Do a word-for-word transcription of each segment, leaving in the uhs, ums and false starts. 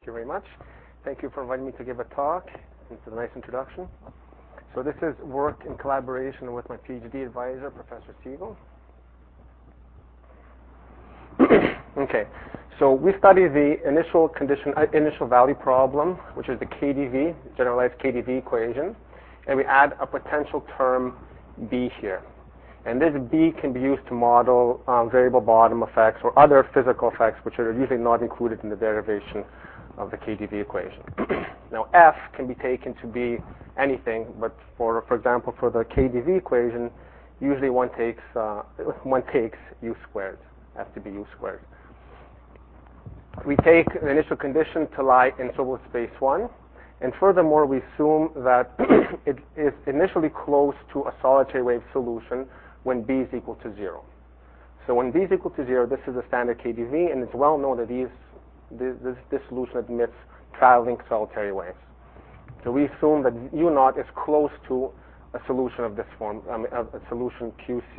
Thank you very much. Thank you for inviting me to give a talk. It's a nice introduction. So this is work in collaboration with my PhD advisor, Professor Siegel. Okay, so we study the initial condition, uh, initial value problem, which is the K D V, generalized K D V equation, and we add a potential term B here. And this B can be used to model um, variable bottom effects or other physical effects which are usually not included in the derivation of the K D V equation. Now F can be taken to be anything, but for for example for the K D V equation, usually one takes uh, one takes U squared, F to be U squared. We take the initial condition to lie in Sobolev space one, and furthermore we assume that it is initially close to a solitary wave solution when B is equal to zero. So when B is equal to zero, this is the standard K D V, and it's well known that these, this, this solution admits traveling solitary waves. So we assume that U naught is close to a solution of this form, um, a, a solution Q C,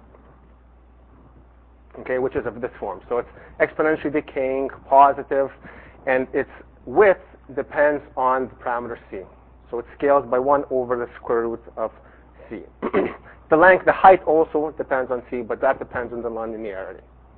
okay, which is of this form. So it's exponentially decaying, positive, and its width depends on the parameter C. So it scales by one over the square root of C. The length, the height also depends on C, but that depends on the nonlinearity.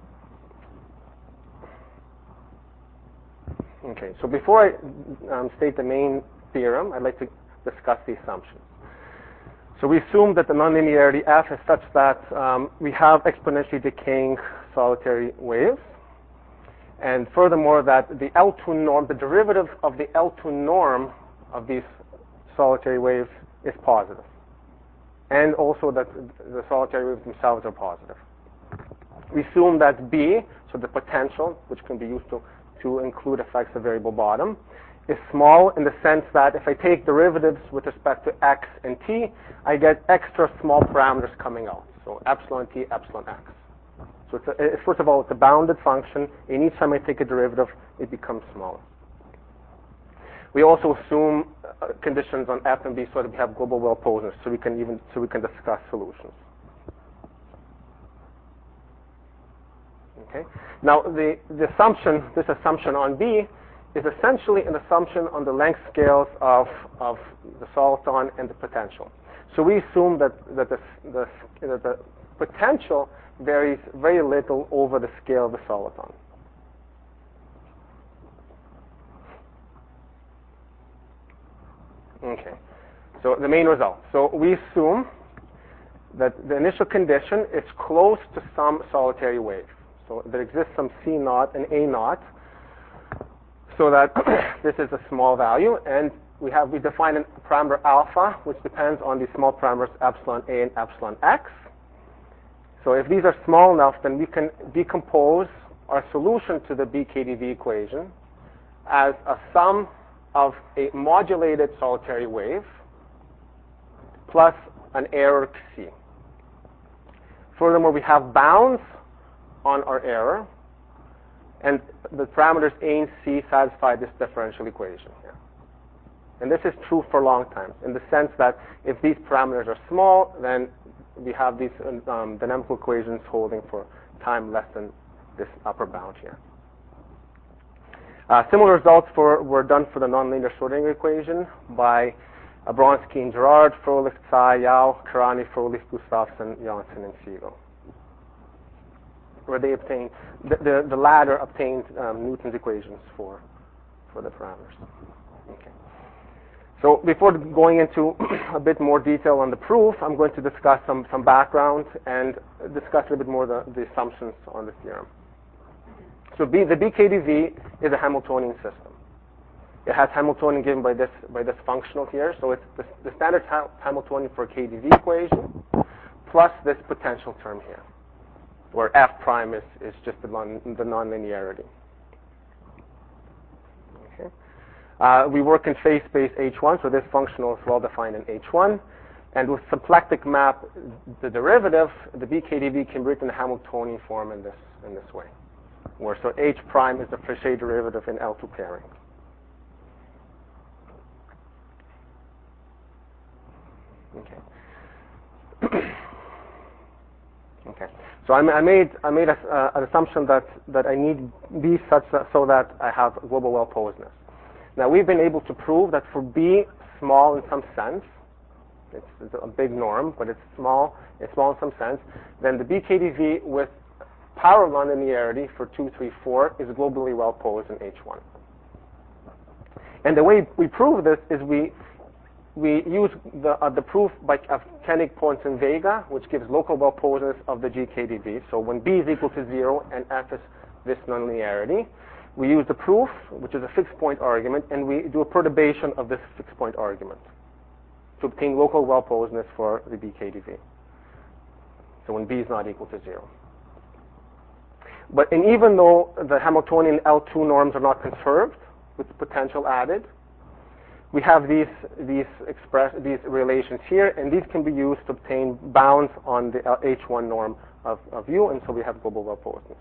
Okay, so before I um, state the main theorem, I'd like to discuss the assumptions. So we assume that the nonlinearity F is such that um, we have exponentially decaying solitary waves, and furthermore that the L two norm, the derivative of the L two norm of these solitary waves is positive, and also that the solitary waves themselves are positive. We assume that B, so the potential, which can be used to, to include effects of variable bottom, is small in the sense that if I take derivatives with respect to x and t, I get extra small parameters coming out. So epsilon t, epsilon x. So it's a, it, first of all, it's a bounded function, and each time I take a derivative, it becomes smaller. We also assume uh, conditions on F and B so that we have global well posers, so we can even so we can discuss solutions. Okay. Now the, the assumption, this assumption on B, is essentially an assumption on the length scales of of the soliton and the potential. So we assume that that the the, that the potential varies very little over the scale of the soliton. Okay, so the main result. So we assume that the initial condition is close to some solitary wave. So there exists some C naught and A naught, so that this is a small value, and we have we define a parameter alpha, which depends on these small parameters epsilon A and epsilon X. So if these are small enough, then we can decompose our solution to the B K D V equation as a sum of a modulated solitary wave plus an error C. Furthermore, we have bounds on our error, and the parameters A and C satisfy this differential equation here. And this is true for long times, in the sense that if these parameters are small, then we have these um, dynamical equations holding for time less than this upper bound here. Uh, similar results for, were done for the nonlinear Schrodinger equation by uh, Bronsky and Girard, Froelich, Tsai, Yao, Karani, Froelich, Gustafsson, Janssen, and Siegel, where they obtained, the, the, the latter obtained um, Newton's equations for, for the parameters. Okay. So before going into a bit more detail on the proof, I'm going to discuss some, some background and discuss a little bit more the, the assumptions on the theorem. So B, the B K D V is a Hamiltonian system. It has Hamiltonian given by this by this functional here. So it's the, the standard ha Hamiltonian for a K D V equation plus this potential term here, where F prime is, is just the, non, the nonlinearity. Okay. Uh, we work in phase space H one, so this functional is well defined in H one. And with symplectic map, the derivative, the B K D V can be written in Hamiltonian form in this in this way, where so H prime is the Frechet derivative in L two pairing. Okay. Okay, so I, I made I made a, uh, an assumption that that I need B such that, so that I have global well-posedness. Now we've been able to prove that for B small in some sense, it's, it's a big norm, but it's small, it's small in some sense, then the B K D V with power of nonlinearity for two, three, four is globally well-posed in H one. And the way we prove this is we we use the uh, the proof by of Koenig, Points, and Vega, which gives local well-posedness of the G K D V. So when B is equal to zero and F is this nonlinearity, we use the proof, which is a fixed point argument, and we do a perturbation of this fixed point argument to obtain local well-posedness for the B K D V. So when B is not equal to zero. But and even though the Hamiltonian L two norms are not conserved with potential added, we have these these express these relations here, and these can be used to obtain bounds on the H one norm of, of U, and so we have global well-posedness.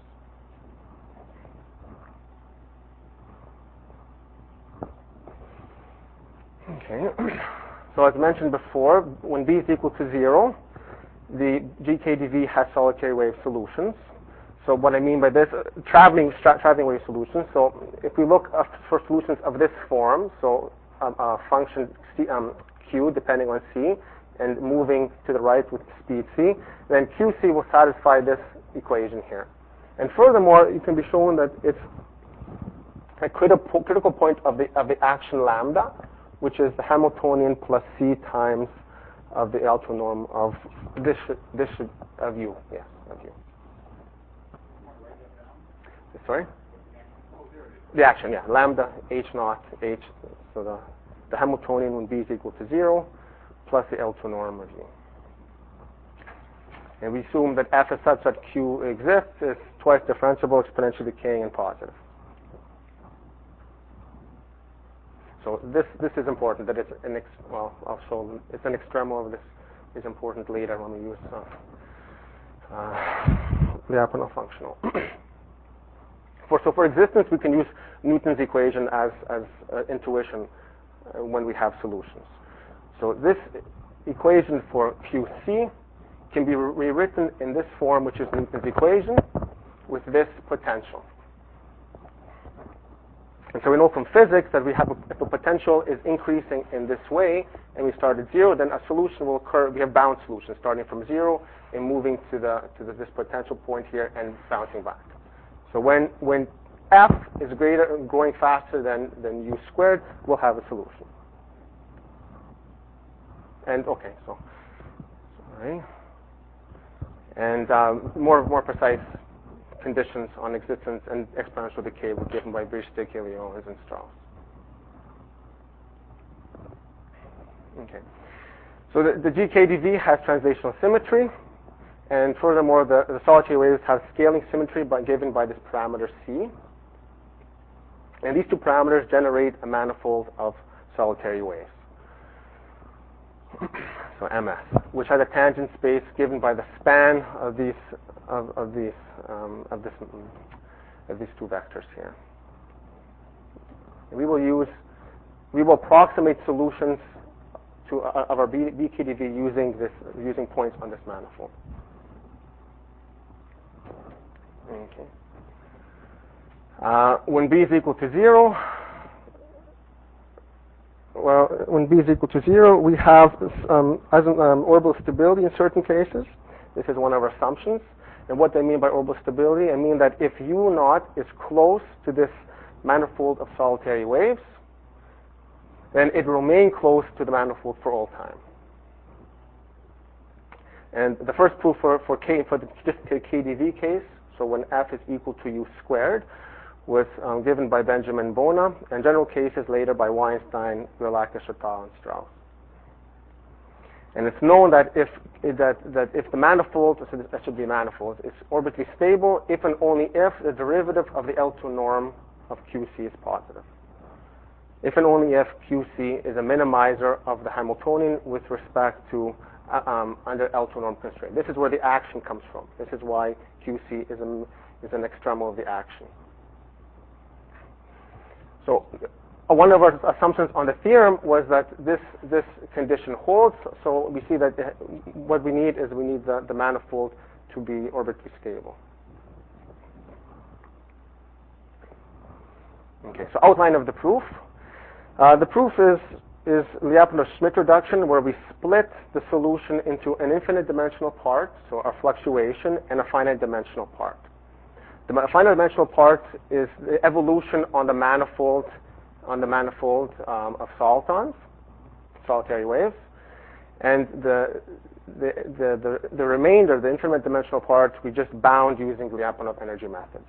Okay. So as mentioned before, when B is equal to zero, the G K D V has solitary wave solutions. So what I mean by this, uh, traveling tra traveling wave solutions. So if we look uh, for solutions of this form, so um, a function C, um, Q depending on C, and moving to the right with speed C, then Q C will satisfy this equation here. And furthermore, it can be shown that it's a critical critical point of the of the action lambda, which is the Hamiltonian plus C times of the L two norm of this this of U. Yes, of U. Sorry? The action, yeah. Lambda H naught H. So the, the Hamiltonian when B is equal to zero plus the L two norm of U. And we assume that F is such that Q exists, is twice differentiable, exponentially decaying, and positive. So this this is important that it's an ex, well also it's an extremo of this is important later when we use uh, uh, Lyapunov functional. For, so for existence, we can use Newton's equation as, as uh, intuition uh, when we have solutions. So this equation for Q C can be re rewritten in this form, which is Newton's equation, with this potential. And so we know from physics that we have a, if a potential is increasing in this way, and we start at zero, then a solution will occur. We have bound solutions starting from zero and moving to the to the, this potential point here and bouncing back. So when when F is greater, growing faster than than U squared, we'll have a solution. And okay, so sorry. And um, more more precise conditions on existence and exponential decay were given by Bristig, Lyons, and Strauss. Okay. So the, the G K D V has translational symmetry. And furthermore, the, the solitary waves have scaling symmetry by, given by this parameter C. And these two parameters generate a manifold of solitary waves. So M S, which has a tangent space given by the span of these of, of these um, of this of these two vectors here. And we will use we will approximate solutions to uh, of our B K D V using this using points on this manifold. Okay. Uh, when B is equal to zero, well, when B is equal to zero, we have um, um, orbital stability in certain cases. This is one of our assumptions. And what I mean by orbital stability, I mean that if U naught is close to this manifold of solitary waves, then it will remain close to the manifold for all time. And the first proof for, for K for the just K D V case, so when F is equal to U squared, was um, given by Benjamin Bona, and general cases later by Weinstein, Gerlach, Chatal, and Strauss. And it's known that if that that if the manifold, so that should be a manifold, is orbitally stable if and only if the derivative of the L two norm of Q C is positive. If and only if Q C is a minimizer of the Hamiltonian with respect to uh, um, under L two norm constraint. This is where the action comes from. This is why Q C is an is an extremo of the action. So uh, one of our assumptions on the theorem was that this this condition holds. So we see that uh, what we need is we need the, the manifold to be orbitally stable. Okay, so outline of the proof. Uh, the proof is is Lyapunov-Schmidt reduction, where we split the solution into an infinite dimensional part, so our fluctuation, and a finite dimensional part. The finite dimensional part is the evolution on the manifold on the manifold um, of solitons, solitary waves, and the the, the the the remainder, the infinite dimensional part, we just bound using Lyapunov energy methods.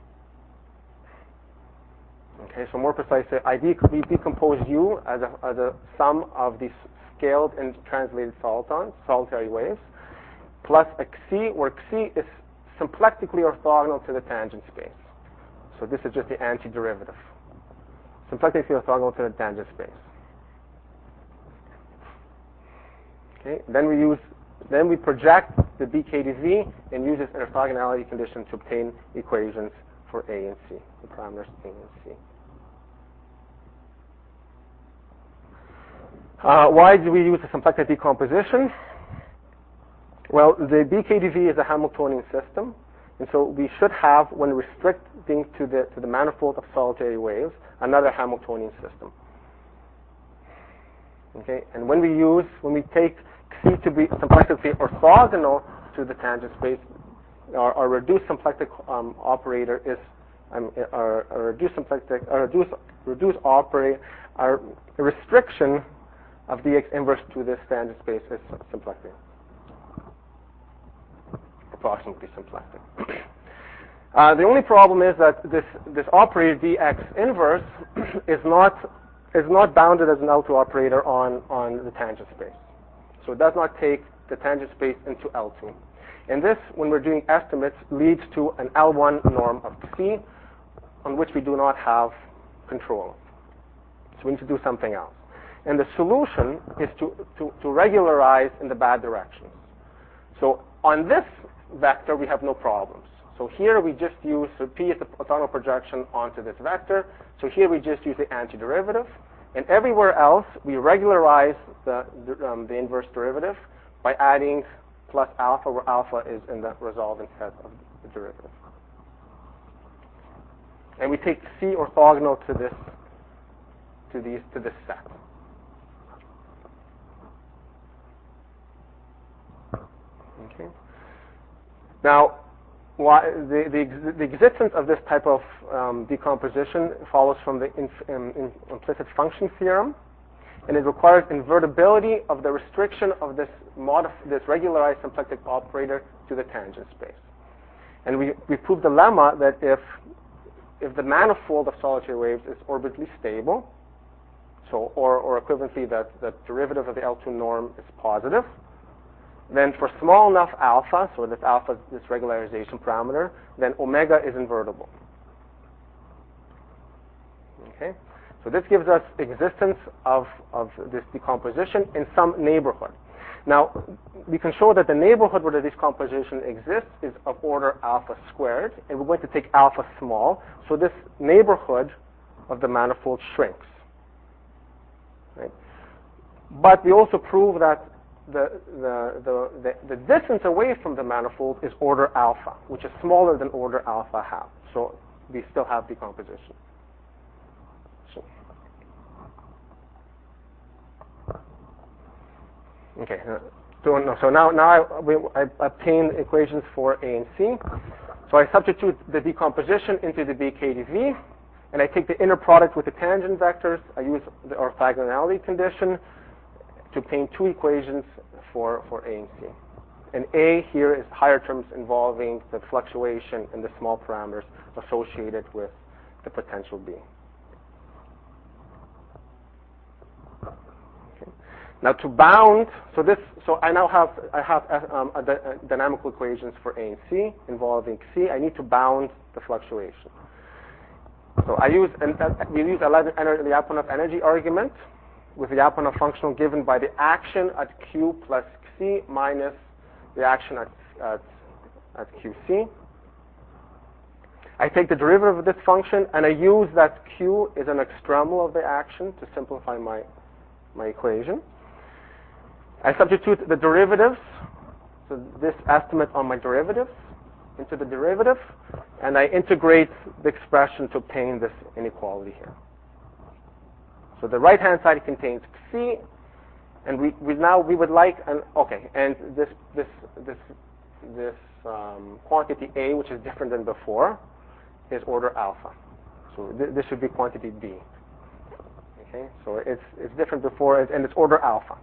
Okay, so more precisely, I de we decompose U as a, as a sum of these scaled and translated solitons, solitary waves, plus a Xi, where Xi is symplectically orthogonal to the tangent space. So this is just the antiderivative. Symplectically orthogonal to the tangent space. Okay, then we use, then we project the B K D V and use this orthogonality condition to obtain equations for A and C, the parameters A and C. Uh, why do we use a symplectic decomposition? Well, the B K D V is a Hamiltonian system, and so we should have, when restricting to the to the manifold of solitary waves, another Hamiltonian system. Okay, and when we use, when we take Xi to be symplectically orthogonal to the tangent space, our, our reduced symplectic um, operator is um, our, our reduced symplectic, our reduced reduced operator, our restriction of dx inverse to this tangent space is symplectic, approximately symplectic. uh, the only problem is that this this operator dx inverse is not is not bounded as an L two operator on on the tangent space, so it does not take the tangent space into L two. And this, when we're doing estimates, leads to an L one norm of Xi, on which we do not have control. So we need to do something else. And the solution is to, to, to regularize in the bad directions. So on this vector, we have no problems. So here we just use, so P is the orthogonal projection onto this vector. So here we just use the antiderivative. And everywhere else, we regularize the, um, the inverse derivative by adding plus alpha, where alpha is in the resolving set of the derivative. And we take C orthogonal to this, to these, to this set. Okay. Now, why, the, the, the existence of this type of um, decomposition follows from the inf, um, in, implicit function theorem, and it requires invertibility of the restriction of this, modif this regularized symplectic operator to the tangent space. And we, we proved the lemma that if, if the manifold of solitary waves is orbitally stable, so or, or equivalently that the derivative of the L two norm is positive, then for small enough alpha, so this alpha is this regularization parameter, then omega is invertible. Okay? So this gives us existence of, of this decomposition in some neighborhood. Now, we can show that the neighborhood where the decomposition exists is of order alpha squared, and we're going to take alpha small, so this neighborhood of the manifold shrinks. Right? But we also prove that The, the, the, the, the distance away from the manifold is order alpha, which is smaller than order alpha half. So we still have decomposition. So, okay. So, no, so now, now I, we, I obtained equations for A and C. So I substitute the decomposition into the B K D V, and I take the inner product with the tangent vectors. I use the orthogonality condition to obtain two equations for, for A and C. And A here is higher terms involving the fluctuation and the small parameters associated with the potential B. Okay. Now to bound, so this, so I now have I have um, a, a dynamical equations for A and C involving C. I need to bound the fluctuation. So I use and uh, we use a Lyapunov energy argument, with the Lyapunov functional given by the action at Q plus C minus the action at, at, at Q C. I take the derivative of this function, and I use that Q is an extremal of the action to simplify my, my equation. I substitute the derivatives. so this estimate on my derivatives into the derivative, and I integrate the expression to obtain this inequality here. So the right-hand side contains C, and we, we now we would like an okay, and this this this this um, quantity A, which is different than before, is order alpha. So th this should be quantity B. Okay, so it's it's different before, and it's order alpha.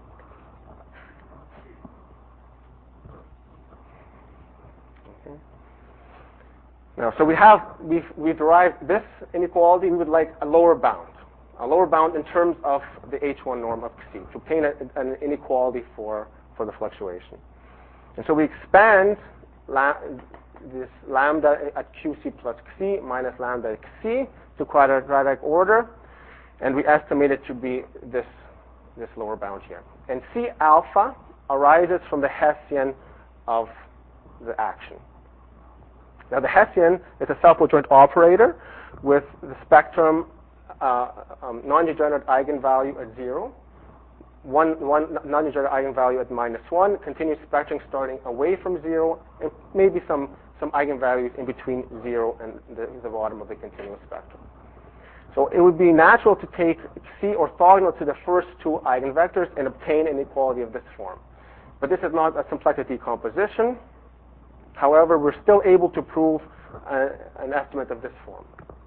Okay. Now, so we have we we derived this inequality. We would like a lower bound. A lower bound in terms of the H one norm of C to obtain a, an inequality for, for the fluctuation. And so we expand la, this lambda at Q C plus C minus lambda at C to quadratic order, and we estimate it to be this, this lower bound here. And C alpha arises from the Hessian of the action. Now the Hessian is a self-adjoint operator with the spectrum Uh, um, non-degenerate eigenvalue at zero, one, one non-degenerate eigenvalue at minus one, continuous spectrum starting away from zero, and maybe some, some eigenvalues in between zero and the, the bottom of the continuous spectrum. So it would be natural to take C orthogonal to the first two eigenvectors and obtain an inequality of this form. But this is not a symplectic decomposition. However, we're still able to prove uh, an estimate of this form.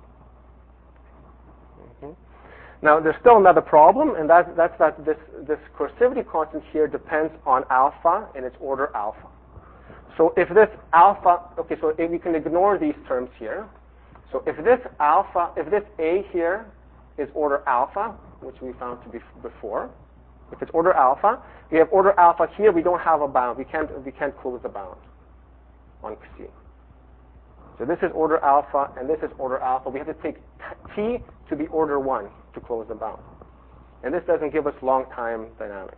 Now, there's still another problem, and that, that's that this, this coercivity constant here depends on alpha and its order alpha. So if this alpha, okay, so if we can ignore these terms here. So if this alpha, if this A here is order alpha, which we found to be before, if it's order alpha, we have order alpha here, we don't have a bound. We can't, we can't close the bound on C. So this is order alpha, and this is order alpha. We have to take T to be order one to close the bound. And this doesn't give us long-time dynamics.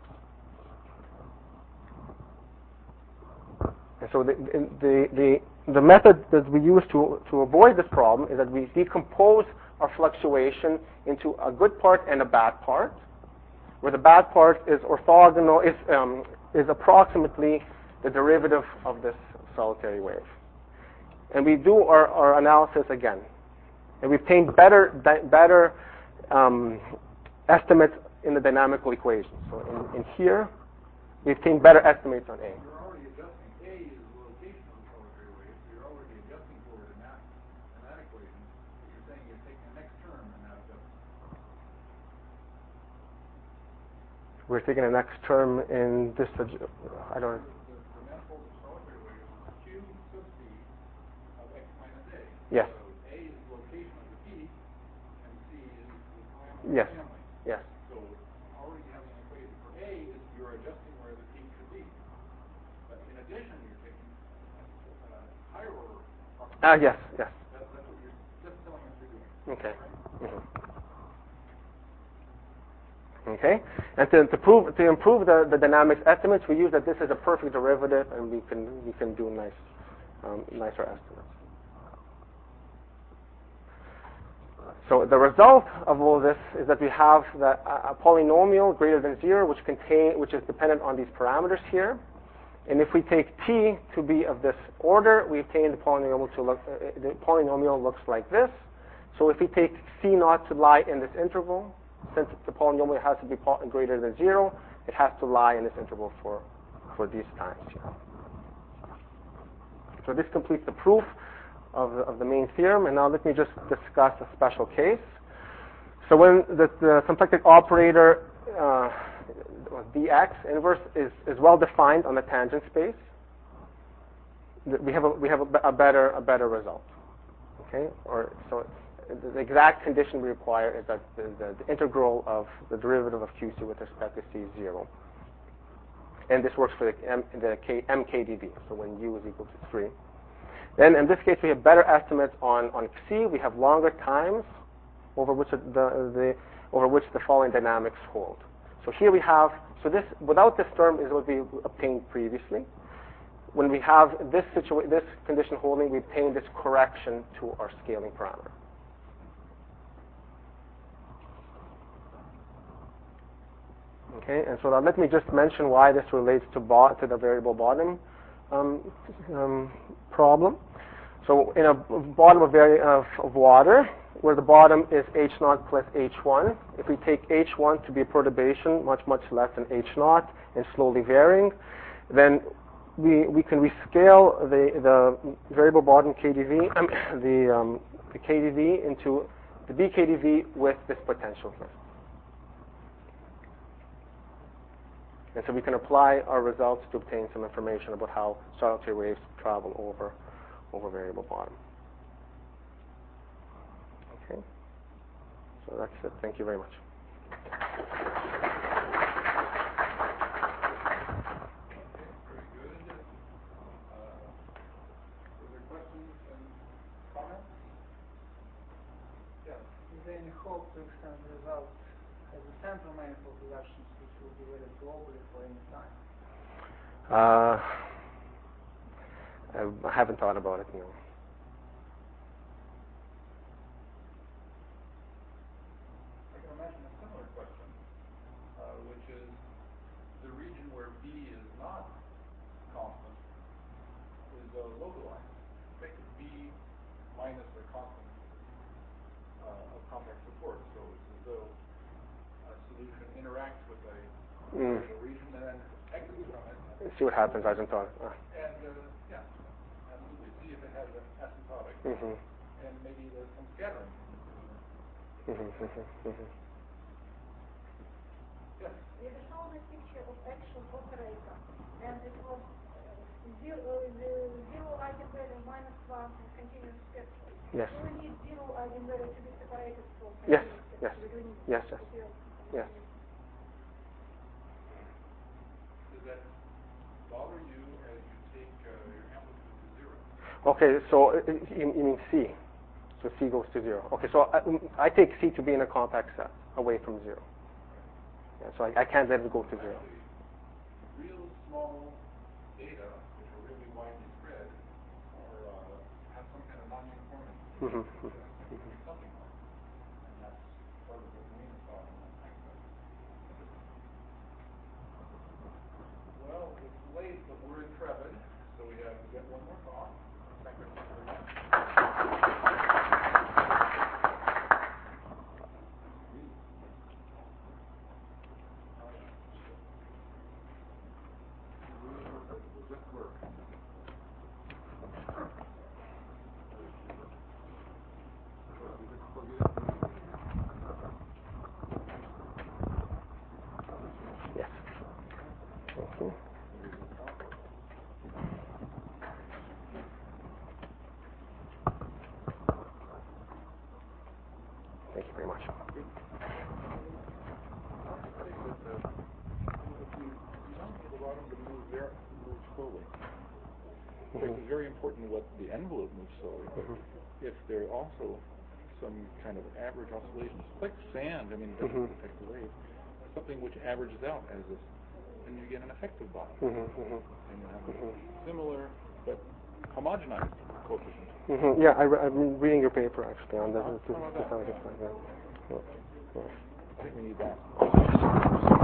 And so the, the, the, the method that we use to, to avoid this problem is that we decompose our fluctuation into a good part and a bad part, where the bad part is orthogonal, is, um, is approximately the derivative of this solitary wave. And we do our, our analysis again. And we obtain better, better um, estimates in the dynamical equation. So in, in here, we obtain better estimates on A. You're already adjusting. A is the location of the solitary wave, so you're already adjusting for it in that, in that equation. But you're saying you're taking the next term and not adjusting. We're taking the next term in this, I don't know. Yes. So A is the location of the peak, and C is the yes. family. Yes. So already having an equation for A is you're adjusting where the peak should be. But in addition, you're taking uh, higher order. Ah, uh, yes, yes. That's, that's what you're just telling us you're doing. Okay. Mm-hmm. Okay. And to, to prove to improve the, the dynamics estimates, we use that this is a perfect derivative, and we can we can do nice um, nicer estimates. So the result of all this is that we have the, a, a polynomial greater than zero, which contain, which is dependent on these parameters here. And if we take t to be of this order, we obtain the polynomial to look. Uh, the polynomial looks like this. So if we take c naught to lie in this interval, since the polynomial has to be greater than zero, it has to lie in this interval for for these times here. So this completes the proof Of the, of the main theorem, and now let me just discuss a special case. So when the, the symplectic operator uh, dx inverse is, is well defined on the tangent space, we have a, we have a, a better a better result. Okay, or so the exact condition we require is that the, the, the integral of the derivative of Q C with respect to C is zero, and this works for the, M, the K, M K D B. So when U is equal to three. Then in this case, we have better estimates on, on C. We have longer times over which the, the over which the following dynamics hold. So here we have, so this without this term is what we obtained previously. When we have this situa- this condition holding, we obtain this correction to our scaling parameter. Okay, and so now let me just mention why this relates to bo- to the variable bottom um, um, problem. So in a bottom of, vari- of, of water, where the bottom is H naught plus H one, if we take H one to be a perturbation much, much less than H naught and slowly varying, then we, we can rescale the, the variable bottom K D V, um, the, um, the K D V into the B K D V with this potential here. And so we can apply our results to obtain some information about how solitary waves travel over, over variable bottom. Okay. So that's it. Thank you very much. Is there any hope to extend the result as a central manifold reductions which will be valid globally for any time? Uh, I haven't thought about it, no. I can imagine a similar question, uh, which is the region where B is not constant is uh, localized. Take B minus a constant uh, of compact support. So it's as though a solution interacts with a Mm. region and then exits from it. See what happens. I haven't thought. Uh. And uh, yeah, absolutely. See if it has an asymptotic. Mm-hmm. And maybe there's some scattering. Mm-hmm. Mm-hmm. Yes. We showed a picture of actual operator, and it was zero, uh, the zero eigenvalue minus one and continuous spectrum. Yes. Do we need zero eigenvalue to be separated from Yes. continuous Yes. spectrum? Yes. Yes. Yes. Does that bother you as you take uh, your amplitude to zero? Okay, so uh, you, you mean C. So C goes to zero. Okay, so I, I take C to be in a compact set away from zero. Yeah, so I, I can't let it go to zero. Actually, real small data, which are really widely spread, are, uh, have some kind of non-uniformity. Mm-hmm. Something like that. And that's part of what Marina saw in that aspect. Well, it's late, but we're intrepid, so we have to get one more talk. Thank you very much. Just work. Yes. Thank you. Thank you very much. Move slowly. Mm-hmm. It's very important what the envelope moves slowly. Mm-hmm. If there are also some kind of average oscillations, like sand, I mean, it doesn't mm-hmm. affect the wave, something which averages out as this, and you get an effective bottom. Mm-hmm. And you have mm-hmm. a similar but homogenized coefficient. Mm-hmm. Yeah, I re- I'm reading your paper actually on that. Uh-huh. To, to, to, to, to, to, to, to, to, to, to, I think we need that.